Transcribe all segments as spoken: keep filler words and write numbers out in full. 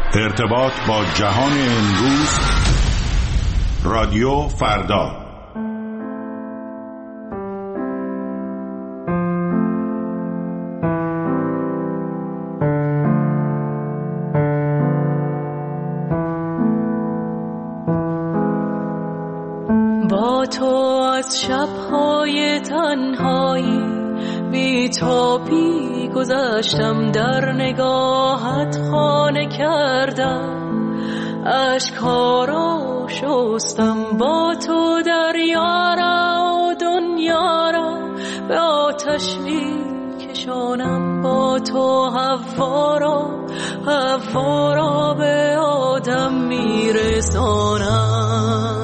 ارتباط با جهان امروز، رادیو فردا. با تو از شب‌های تنهایی بی تو بی گذشتم، در نگاهت خانه کردم، اشک‌ها را شستم. با تو دریا را و دنیا را به آتش می کشانم، با تو هوا را هوا را به آدم می رسانم.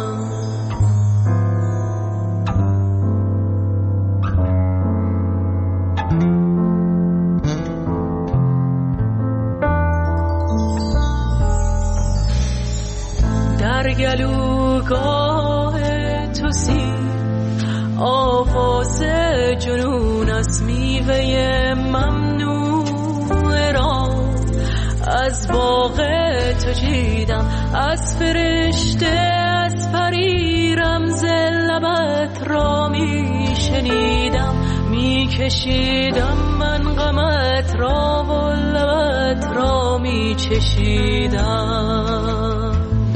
در گلوگاه تو سیر آواز جنون است، میوه ممنوع را از باغ تو چیدم، از فرشته از پری رمز لبت را میشنیدم، میکشیدم من غمت را و لبت را میچشیدم.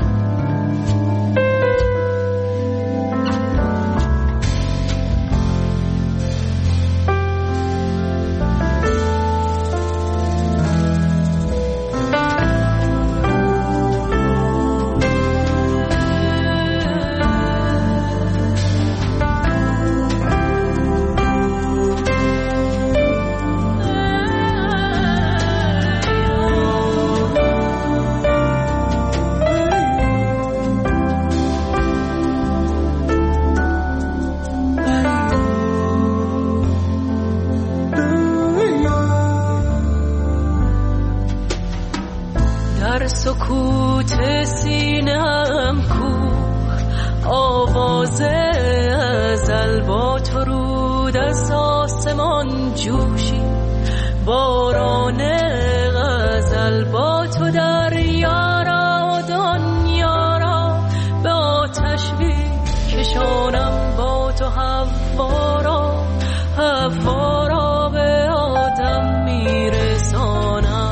سکوت سینم کوه آواز ازل، با تو رود از آسمان جوشی باران غزل، با تو دریا را دنیا را به آتش کشانم، با تو هوا را هوا را به آدم میرسانم.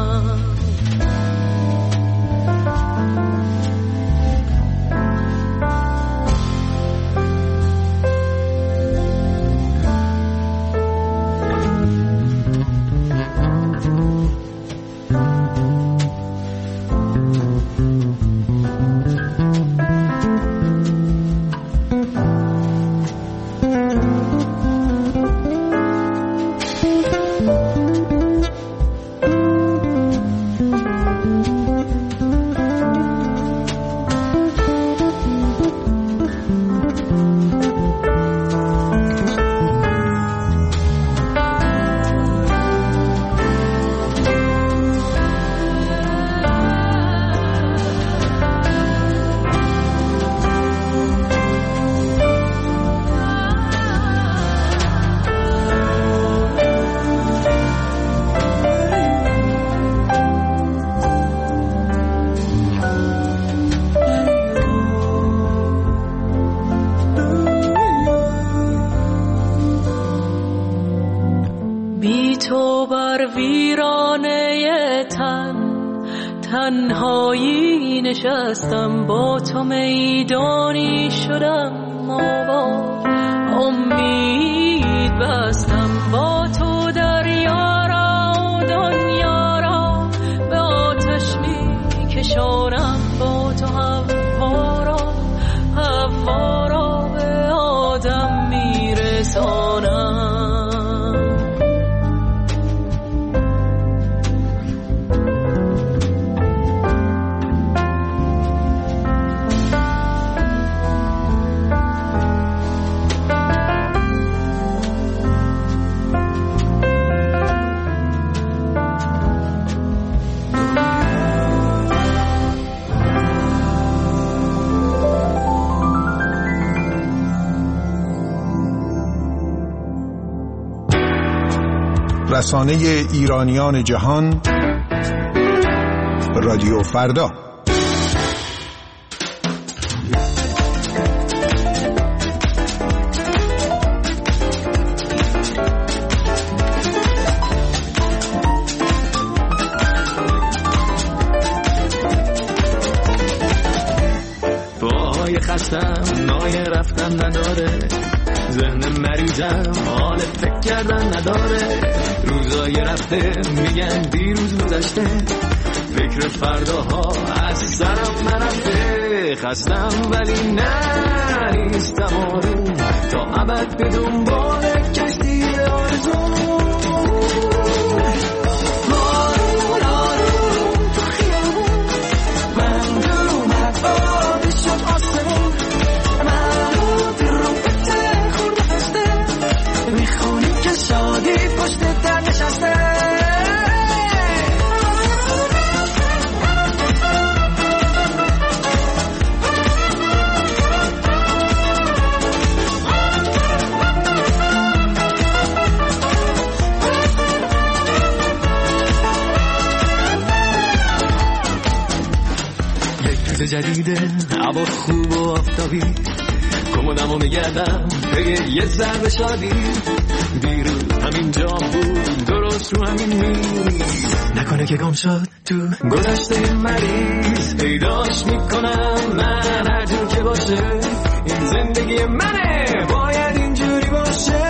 تنهایی نشستم، با تو میدانی شدم آباد، امید بستم، با تو دریا را دنیا را به آتش می کشانم، با تو هوا را هوا را به آدم می رسانم. رسانه ایرانیان جهان رادیو فردا. باهای خستم نای رفتن نداره، ذهن مریضم حال فکر کردن نداره، روزای رفته میگن دیروز گذشته، فکر فرداها از سرم نرفته، خستم ولی نه نیستم آروم، تا ابد به دنبال کشتی آرزوم. جدیده هوا خوب و آفتابی، کمدمو میگردم پی یه ذره شادی، دیروز همین جا بود درست رو همین میز، نکنه که گم شد تو گذشته مریض، پیداش میکنم من هر جور که باشه، این زندگی منه باید اینجوری باشه.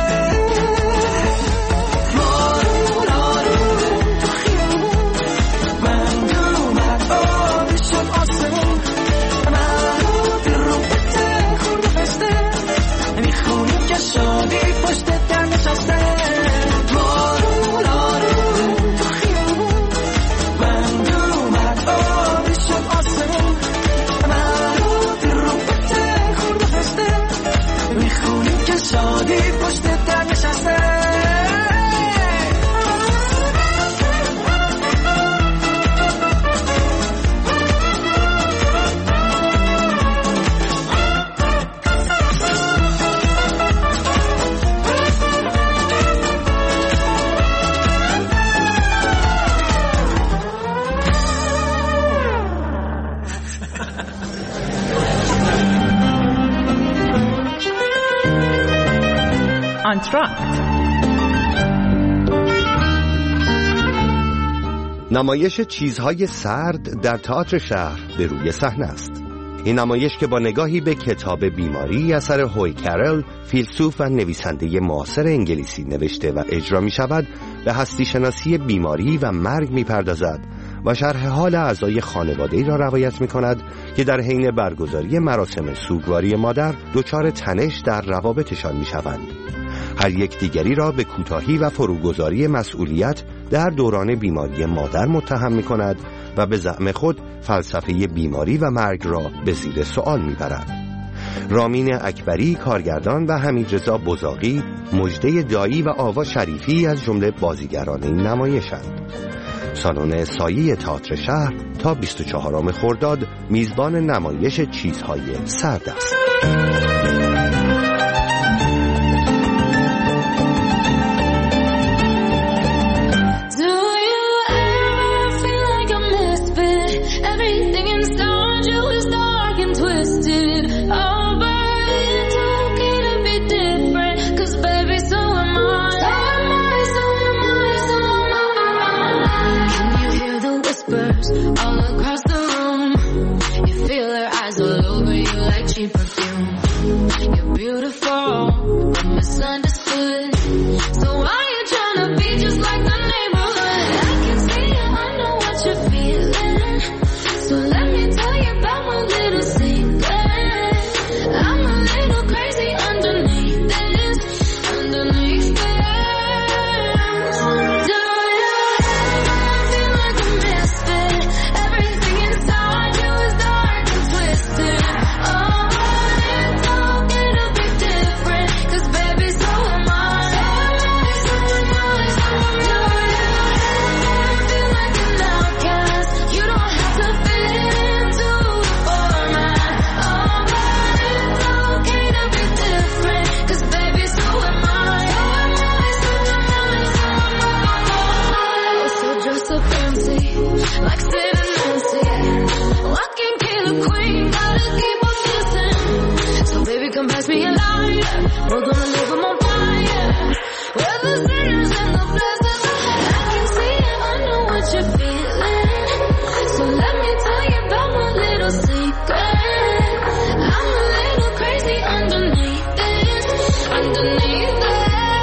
نمایش چیزهای سرد در تئاتر شهر به روی صحنه است. این نمایش که با نگاهی به کتاب بیماری اثر هوی کارل، فیلسوف و نویسنده معاصر انگلیسی نوشته و اجرا می شود، به هستی شناسی بیماری و مرگ می پردازد و شرح حال اعضای خانواده‌ای را روایت می کند که در حین برگزاری مراسم سوگواری مادر دچار تنش در روابطشان می شوند. هر یک دیگری را به کوتاهی و فروگذاری مسئولیت در دوران بیماری مادر متهم می کند و به زعم خود فلسفه بیماری و مرگ را به زیر سوال می برد. رامین اکبری کارگردان و حمیدرضا بزاقی مژده دایی و آوا شریفی از جمله بازیگران این نمایشند. سالن سایه تئاتر شهر تا بیست و چهارم خرداد میزبان نمایش چیزهای سرد است. All across the room, you feel their eyes all over you like cheap perfume. You're beautiful, but misunderstood. So why you tryna be just like the neighborhood? I can see you, I know what you're feeling. So let me tell you about my little secret. I'm a little crazy underneath this, underneath this. Like sitting what you're feeling. So let me tell you about my little secret. I'm a little crazy underneath this, underneath this.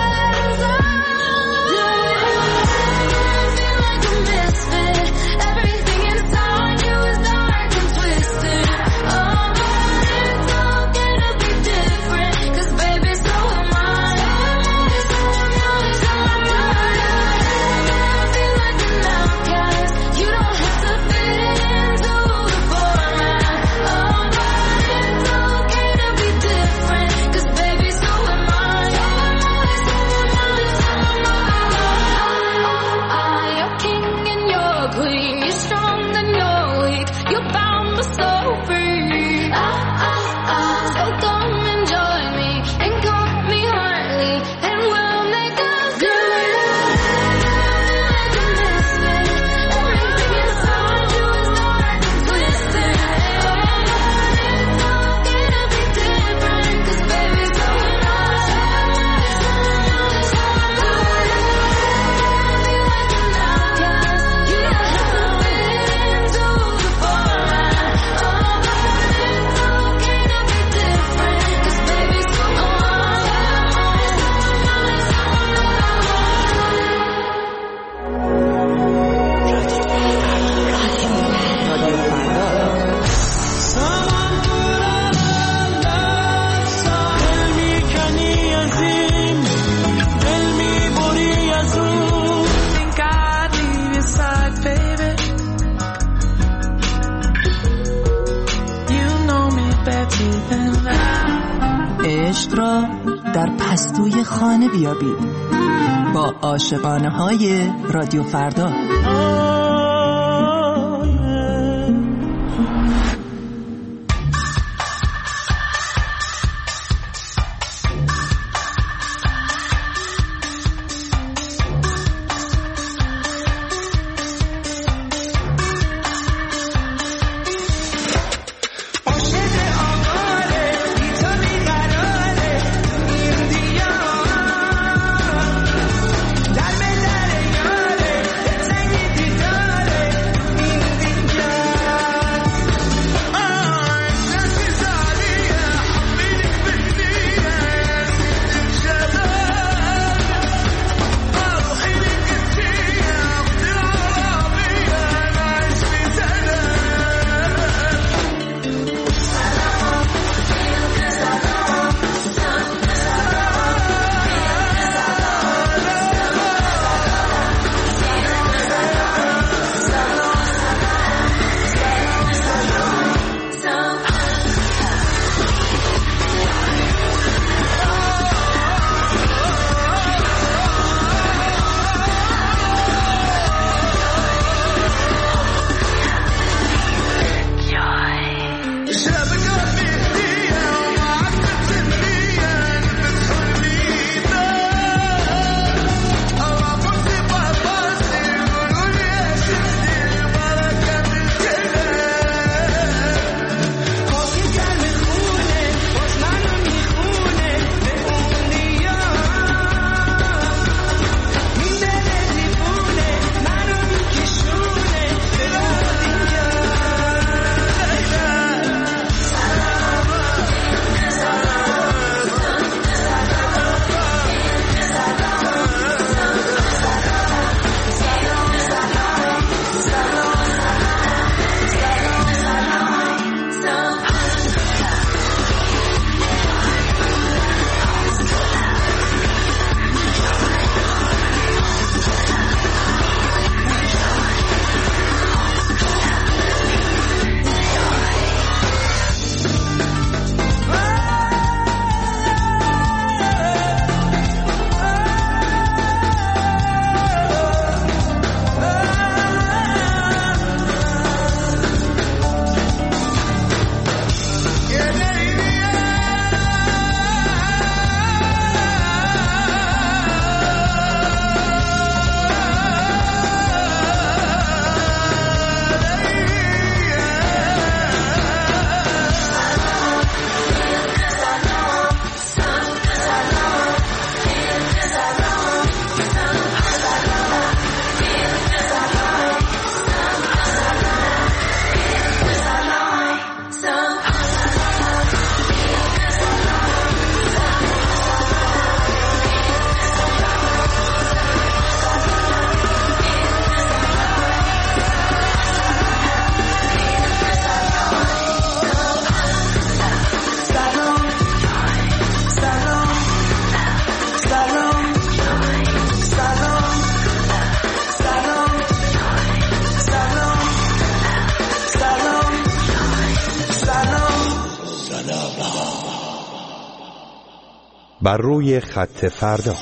عشق را در پستوی خانه بیابید با عاشقانه های رادیو فردا. بر روی خط فردا.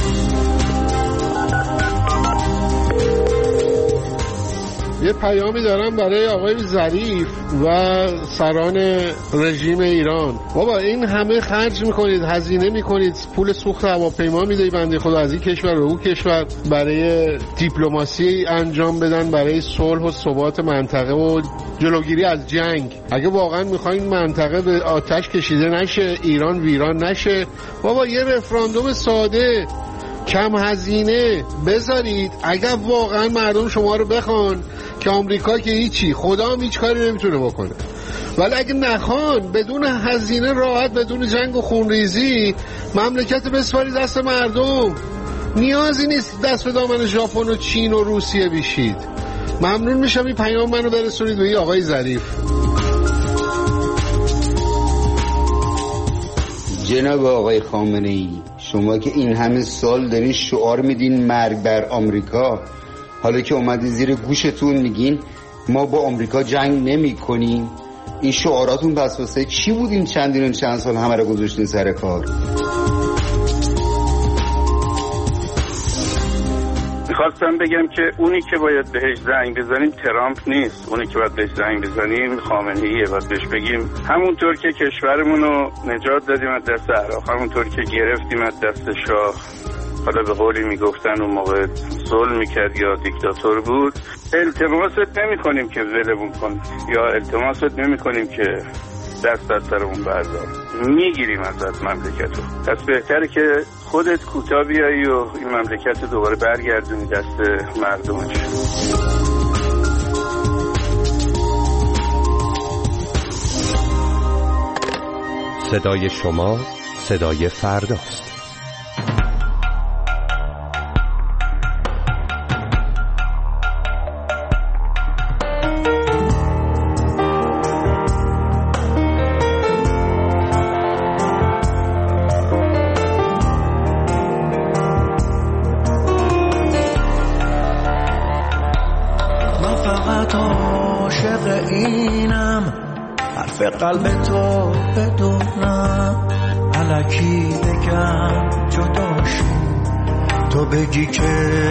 یه پیامی دارم برای آقای ظریف و سران رژیم ایران. بابا این همه خرج میکنید، هزینه میکنید، پول سوخت هواپیما میدهی بنده خدا از این کشور و اون کشور برای دیپلماسی انجام بدن، برای صلح و ثبات منطقه و جلوگیری از جنگ. اگه واقعا میخواین منطقه به آتش کشیده نشه، ایران ویران نشه، بابا یه رفراندوم ساده کم هزینه بذارید. اگر واقعا مردم شما رو بخوان که آمریکا که هیچی، خدا هم هیچ کاری نمیتونه بکنه، ولی اگه نخوان بدون هزینه راحت، بدون جنگ و خونریزی مملکت بسپاری دست مردم. نیازی نیست دست به دامن ژاپن و چین و روسیه بشید. ممنون میشم این پیام منو برسونید به آقای ظریف. جناب آقای خامنه‌ای، شما که این همه سال دارین شعار میدین مرگ بر آمریکا، حالا که اومدین زیر گوشتون میگین ما با آمریکا جنگ نمی کنیم، این شعاراتون پس واسه چی بود این چندین چند سال همه رو گذاشتین سر کار؟ میخواستم بگم که اونی که باید بهش زنگ بزنیم ترامپ نیست، اونی که باید بهش زنگ بزنیم خامنه‌ایه. باید بهش بگیم همونطور که کشورمون رو نجات دادیم از دست عراق، همونطور که گرفتیم از دست شاه، حالا به قولی میگفتن اون موقع صلح میکرد یا دیکتاتور بود، التماست نمی کنیم که ولمون کن، یا التماست نمی کنیم که دست از سرمون بردار، میگیریم ازت مملکتو. پس بهتره که خودت کوتاه بیایی و این مملکت دوباره برگردونی دست مردمش. صدای شما صدای فرداست. قلب تو بدونم الکی بگم جداشی، تو بگی که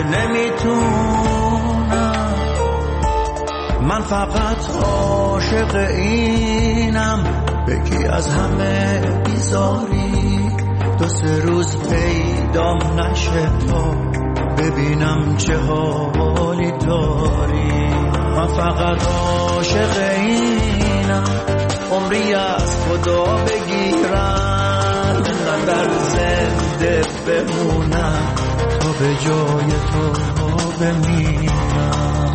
نمیتونم. من فقط عاشق اینم بگی از همه بیزاری، دو سه روز پیدام نشه تا ببینم چه حالی داری. من فقط عاشق اینم عمری از خدا بگیرم، من در زنده بمونم تا به جای تو بمیرم.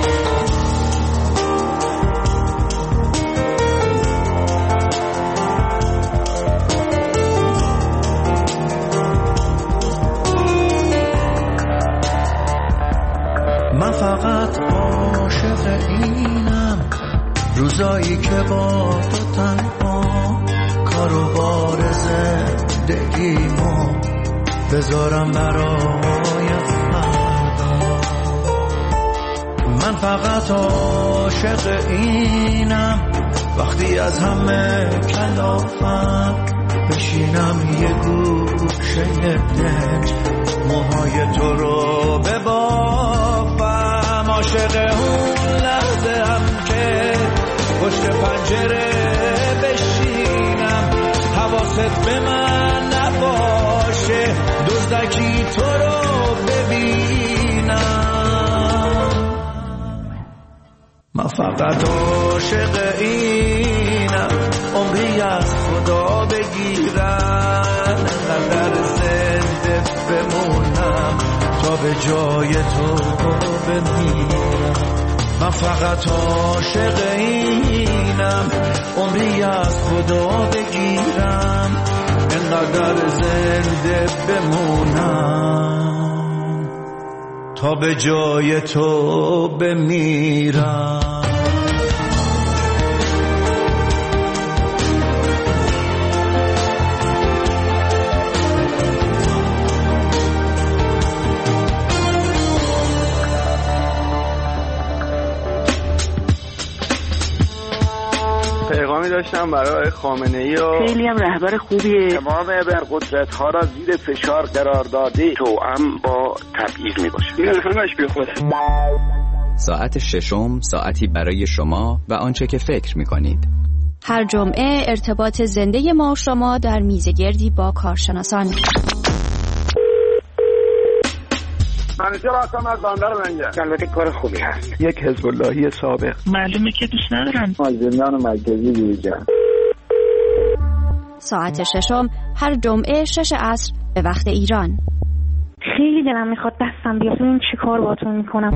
من فقط عاشق اینم روزایی که با تو تنها کارو بار زندگیمو بذارم برای فردا. من فقط عاشق اینم وقتی از همه کلافم بشینم یه گوشه دنج موهای تو رو ببافم. عاشق اون لحظه هم که پشت پنجره بشینم حواست به من نباشه، دزدکی تو رو ببینم. من فقط عاشق اینم عمری از خدا بگیرم، در زنده بمونم تا به جای تو بمیرم. من فقط عاشق اینم عمری از خدا بگیرم، انقدر زنده بمونم تا به جای تو بمیرم. پیغام پیامی داشتم برای خامنه‌ای و خیلی هم رهبر خوبیه. تمام ابرقدرت ها را زیر فشار قرار داده توأم با تبعیض میباشه. این همش بی خوده. ساعت ششم، ساعتی برای شما و آنچه که فکر میکنید. هر جمعه ارتباط زنده ما و شما در میزگردی با کارشناسان. منیجر هستم از بندر منجر. البته کار خوبی هست. یک حزب اللهی سابق. معلومه که دوست ندارم. از زندان مرکزی بیرون. ساعت ششم هر جمعه شش عصر به وقت ایران. خیلی دلم میخواد دستم بیاد ببینم چی کار باهاتون میکنم.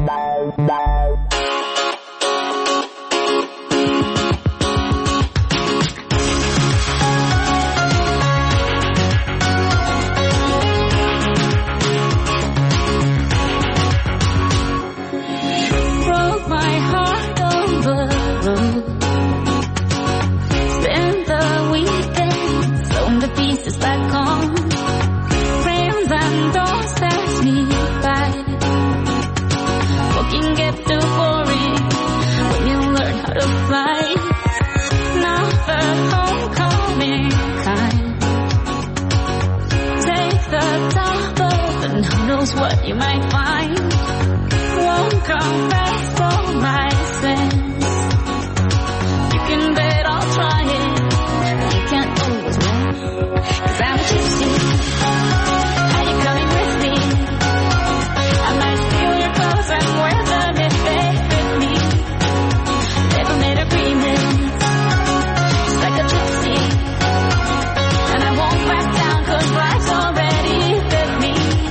What you might find won't confess all my sins. You can bet I'll try it. You can't always win, 'cause I'm a gypsy. Are you coming with me? I might steal your clothes and wear them if they fit me. Never made agreements, just like a gypsy. And I won't back down 'cause life's already fit me.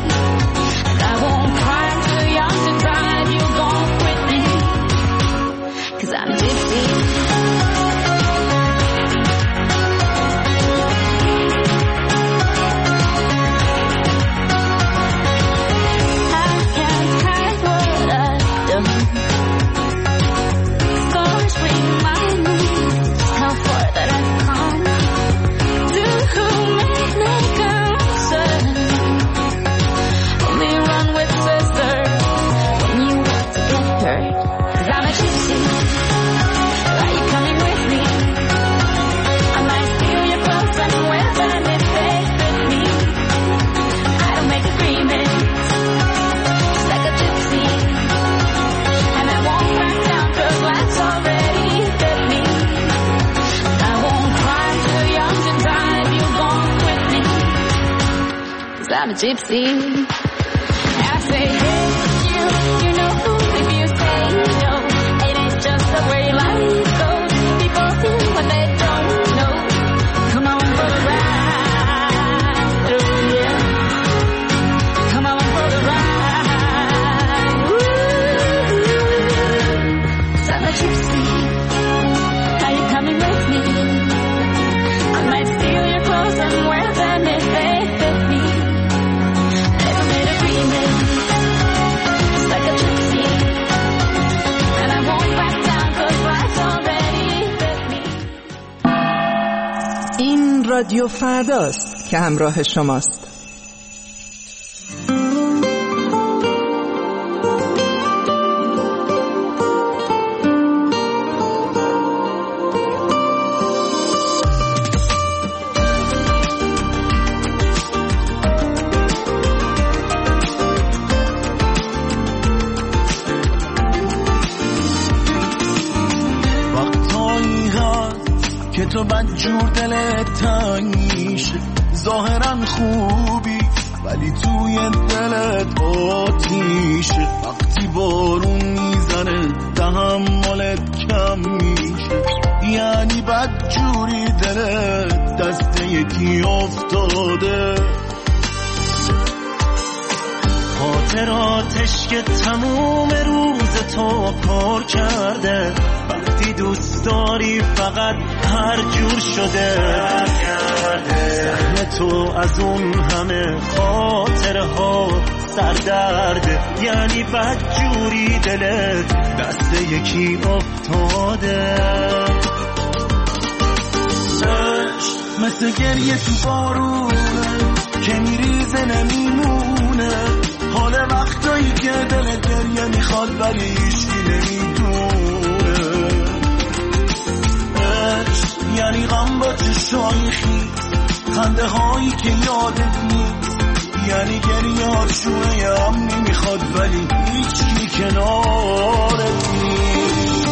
I'm a gypsy. I say, hey, you, you know, if you say no, it ain't just the way life goes. People do what they don't know. Come on for the ride, oh yeah. Come on for the ride. Ooh, I'm a gypsy. Are you coming with me? I might steal your clothes and wear them if they fit me. این رادیو فرداست که همراه شماست. که تو بدجور دلت تنگ میشه، ظاهرا خوبی ولی توی دلت آتیشه. وقتی بارون میزنه تحملت کم میشه، یعنی بدجوری دلت دست یکی افتاده. خاطراتش که تموم روز تو پر کرده، وقتی دوست داری فقط هر جور شده. سهم تو از اون همه خاطره ها سردرده، یعنی بدجوری دلت دست یکی افتاده. مثل گریه تو بارونه که میریزه نمیمونه، حال وقتایی که دل گریه میخواد ولی هیچکی نمیدونه. چشای خیس، خنده هایی که یادت نیست، یعنی گریهات شونه هم نمیخواد ولی هیچکی کنارت نیست.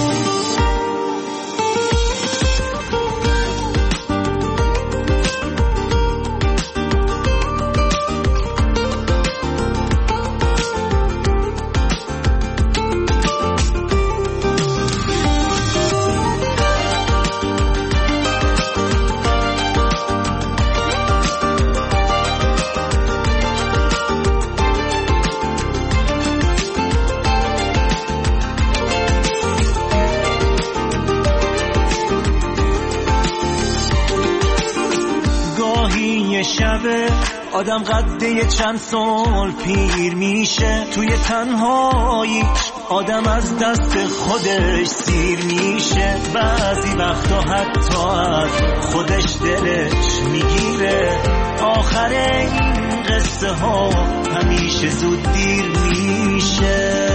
شبه آدم قده چند سال پیر میشه، توی تنهایی آدم از دست خودش سیر میشه، بعضی وقتا حتی از خودش دلش میگیره، آخر این قصه ها همیشه زود دیر میشه.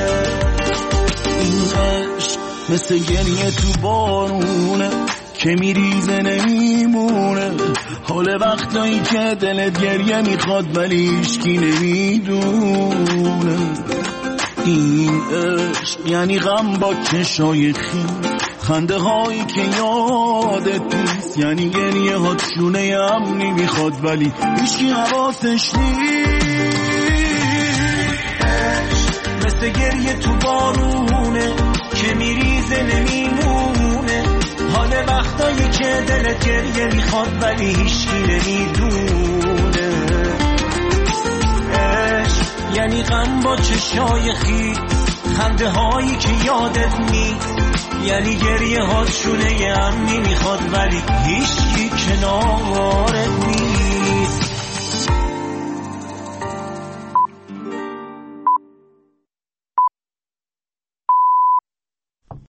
این عشق مثل گریه تو بارونه که میریزه نمیمونه، حال وقتایی که دلت گریه میخواد ولی هیچکی نمیدونه. این عشق یعنی غم با چشای خیس، خنده هایی که یادت نیست، یعنی گریه هات شونه هم نمیخواد ولی هیچکی حواسش نیست. عشق مثل گریه تو بارونه که میریزه نمیمونه، حال وقتایی که دلت گریه میخواد ولی هیچکی نمیدونه. عشق یعنی غم با چشای خیس، خنده هایی که یادت نیست، یعنی گریه هات شونه هم نمیخواد ولی هیچکی کنارت نیست.